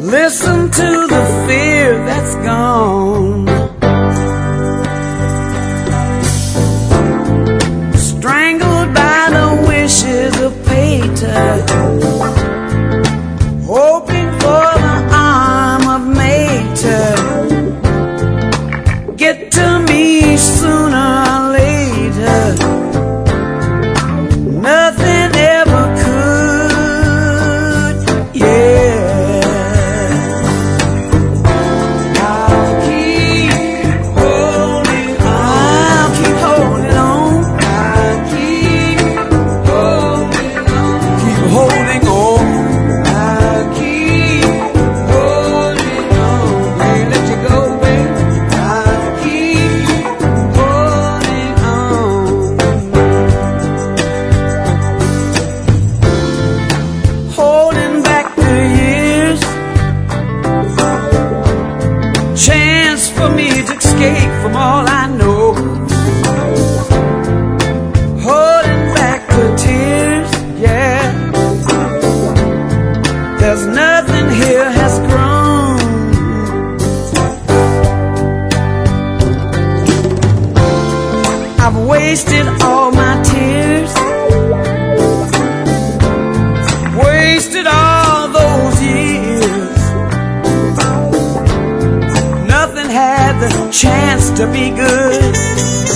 Listen to the fear that's gone. Strangled by the wishes of fate, hoping for the arm of mate to get to me sooner or later. Nothing ever could, yeah. I'll keep holding on. I'll keep holding on. I'll keep holding on. Keep holding on. I'll keep holding on. Can't let you go, baby. I'll keep holding on. Holding back the years, chance for me to escape from all I know. Holding back the tears, yeah. There's nothing here has grown. I've wasted all my tears, wasted all those years. Nothing had the chance to be good.